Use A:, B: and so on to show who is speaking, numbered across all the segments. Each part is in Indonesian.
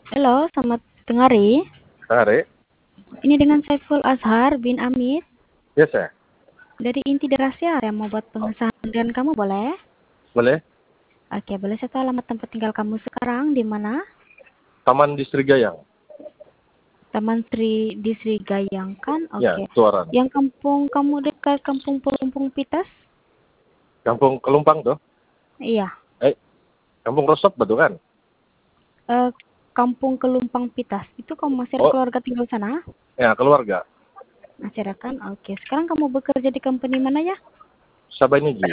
A: Halo, selamat tengah hari.
B: Hari?
A: Ini dengan Saiful Azhar bin Amit
B: Yes, ya.
A: dari Inti Derasya yang mau buat pengesahan dengan kamu boleh?
B: Boleh?
A: Oke, boleh saya tahu alamat tempat tinggal kamu sekarang di mana?
B: Taman Distrik Gayang.
A: Taman di Sri Gayang kan?
B: Ya,
A: Oke.
B: Tuaran.
A: Yang kampung kamu dekat Kampung Pelumpung Pitas?
B: Kampung Kelumpang tuh.
A: Iya.
B: Eh, Kampung Rosop betul kan?
A: Eh, Kampung Kelumpang Pitas. Itu kamu masih ada
B: Oh,
A: keluarga tinggal sana?
B: ya keluarga.
A: Masih ada kan? Oke. Sekarang kamu bekerja di company mana ya?
B: Sabah Energy.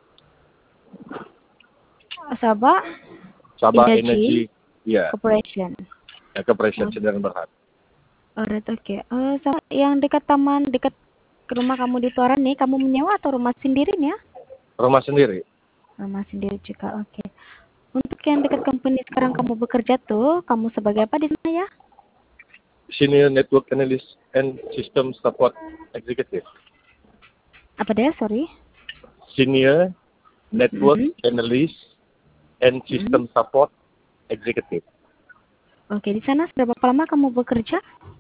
A: Sabah
B: Sabah
A: Energy
B: Energy. Iya,
A: Corporation.
B: ya, Corporation
A: Oh,
B: Sdn Berhad.
A: alright, oke. Sama yang dekat taman, dekat ke rumah kamu di Tuaran nih, kamu menyewa atau rumah sendiri nih ya?
B: Rumah sendiri.
A: Rumah sendiri juga, oke. Untuk yang dekat company sekarang kamu bekerja tuh, kamu sebagai apa di sana ya?
B: Senior Network Analyst and System Support Executive.
A: Apa deh, sorry?
B: Senior Network
A: Mm-mm.
B: Analyst and
A: Mm-mm.
B: System Support Executive.
A: Oke, di sana sudah berapa lama kamu bekerja?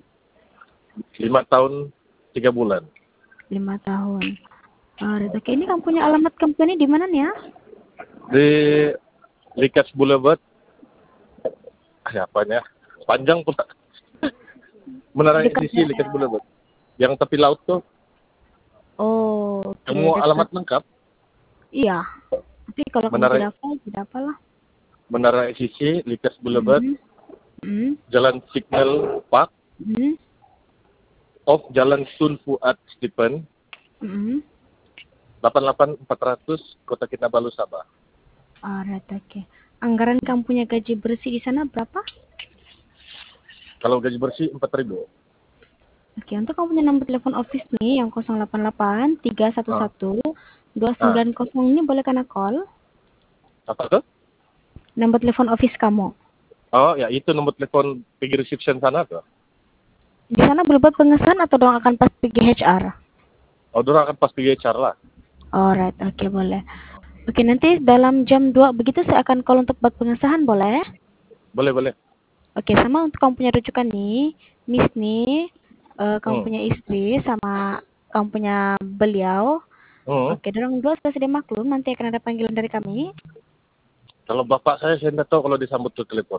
B: 5 tahun 3 bulan.
A: 5 tahun. Alright, oke. Ini kamu punya alamat company di mana nih ya?
B: Di Likas Boulevard. Siapanya? Panjang pula. Menara
A: Dekat
B: edisi Likas Boulevard. Yang tepi laut tuh.
A: Oh, oke,
B: Kamu
A: dekat.
B: alamat lengkap?
A: Iya. Tapi kalau kamu
B: Menara
A: tidak apalah.
B: Menara ECC, Likas Boulevard,
A: Mm-hmm. Mm-hmm.
B: Jalan Signal Park,
A: Mm-hmm.
B: off Jalan Sun Fuad Stephen,
A: Mm-hmm.
B: 88400 Kota Kinabalu, Sabah.
A: Alright, oke. Anggaran kamu punya gaji bersih di sana berapa?
B: Kalau gaji bersih 4.000.
A: Oke, untuk kamu punya nomor telepon office nih yang 088
B: Ah,
A: 311
B: ah.
A: 290 ini boleh kena call.
B: Apa tuh?
A: Nomor telepon office kamu.
B: Oh, ya itu nomor telepon pergi reception sana tuh.
A: Di sana boleh buat pengesahan atau dong akan pas pergi HR?
B: Oh, dulu akan pas pergi HR lah.
A: Alright, oke boleh. Oke, nanti dalam jam 2 begitu saya akan call untuk buat pengesahan boleh?
B: Boleh, boleh.
A: Oke, sama untuk kamu punya rujukan nih, Miss nih, kamu
B: Hmm.
A: punya istri sama kamu punya beliau.
B: Hmm.
A: Oke, dorong dua sudah sedia maklum, nanti akan ada panggilan dari kami.
B: Kalau bapak saya tidak tahu kalau disambut tuh telepon.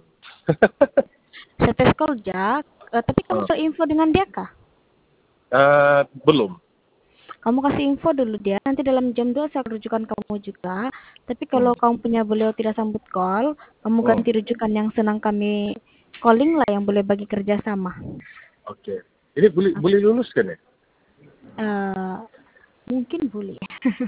A: Saya tes call Jack, tapi kamu
B: Hmm.
A: sudah info dengan dia kah?
B: Belum.
A: Kamu kasih info dulu dia, nanti dalam jam 2 saya rujukan kamu juga. Tapi
B: Hmm.
A: kalau kamu punya beliau tidak sambut call, kamu
B: Hmm.
A: ganti rujukan yang senang kami calling lah yang boleh bagi kerja sama.
B: Oke. Ini boleh lulus kan ya?
A: Eh, Mungkin boleh.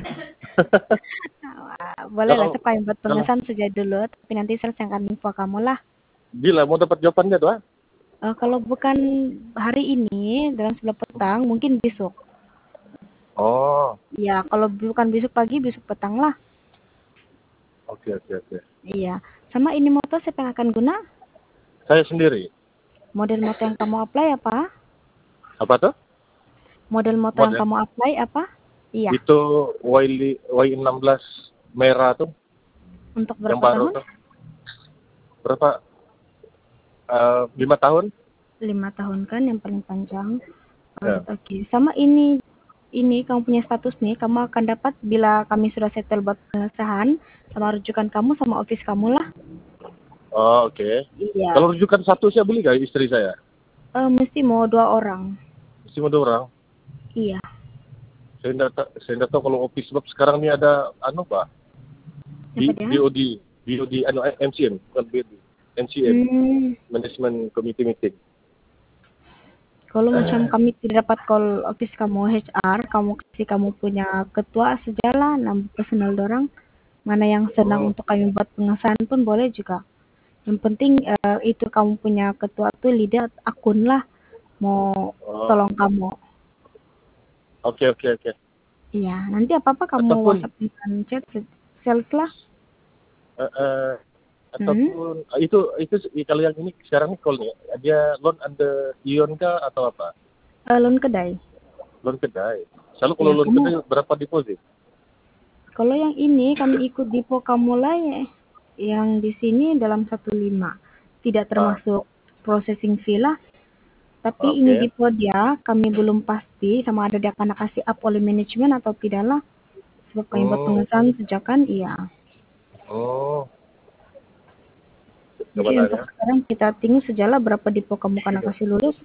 A: Boleh lah,
B: Kalau
A: saya buat
B: kalau
A: pengesahan saja dulu, tapi nanti saya akan info kamu lah.
B: gila mau dapat jawabannya doang.
A: Kalau bukan hari ini, dalam 11 petang, mungkin besok.
B: Oh,
A: Ya, kalau bukan besok pagi, besok petang lah.
B: oke, oke, oke.
A: Iya. Sama ini motor siapa yang akan guna?
B: Saya sendiri.
A: Model motor yang kamu apply apa?
B: Apa tuh?
A: Model motor yang
B: Model
A: kamu apply apa? Iya.
B: itu Y16 merah tuh,
A: Untuk
B: yang
A: berapa
B: baru
A: tahun?
B: tuh. Berapa? 5 tahun?
A: 5 tahun kan yang paling panjang.
B: Ya.
A: Alright, oke. Sama ini kamu punya status nih, kamu akan dapat bila kami sudah settle buat pengesahan sama rujukan kamu sama office kamu lah.
B: Oh, oke.
A: Iya.
B: Kalau rujukan satu saya beli gak istri saya?
A: Mesti mau 2 orang.
B: Mesti mau 2 orang.
A: Iya.
B: Saya tidak tahu kalau office sebab sekarang ini ada Pak.
A: Apa dia?
B: BOD MCM, bukan BOD. MCM,
A: Hmm,
B: Management Committee Meeting.
A: Kalau macam kami tidak dapat call office kamu HR, kamu punya ketua sejalan, nambah personal dorang. Mana yang senang
B: Oh,
A: untuk kami buat pengesahan pun boleh juga. Yang penting itu kamu punya ketua tuh leader akun lah. Mau
B: oh,
A: tolong kamu.
B: oke, oke, oke.
A: Iya, nanti apa-apa kamu
B: Ataupun
A: WhatsApp dengan chat sales lah.
B: eh, eh,
A: Hmm?
B: ataupun itu kalau yang ini sekarang ini call nih dia loan under Ion kah atau apa?
A: Loan kedai.
B: Loan kedai. Selalu kalau
A: Ya,
B: loan
A: kamu
B: kedai berapa deposit?
A: kalau yang ini kami ikut depo kamu lah ya. Yang di sini dalam 15. Tidak
B: Ah,
A: termasuk. processing fee lah. Tapi
B: Oke.
A: ini gitu dia, kami belum pasti sama ada dia akan kasih up oleh manajemen atau tidak lah. Sebab kami buat pengesahan sejak kan, iya.
B: Oh. Coba
A: Jadi
B: lah
A: untuk
B: ya.
A: sekarang kita tunggu sejala berapa depo kamu kena kasih lulus.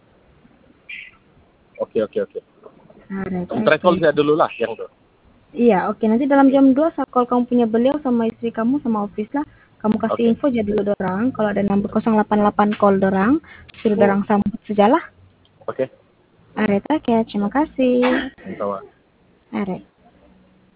B: Oke.
A: Nah, right,
B: Travel saya dulu lah yang tuh.
A: Iya, oke. Nanti dalam jam 2 kalau kamu punya beliau sama istri kamu sama office lah, kamu kasih
B: Oke.
A: info jadi dulu dorang. Kalau ada nomor 088 call dorang, suruh dorang sambut sejalah.
B: Oke.
A: Alright, oke. Terima kasih.
B: Sama.
A: Alright.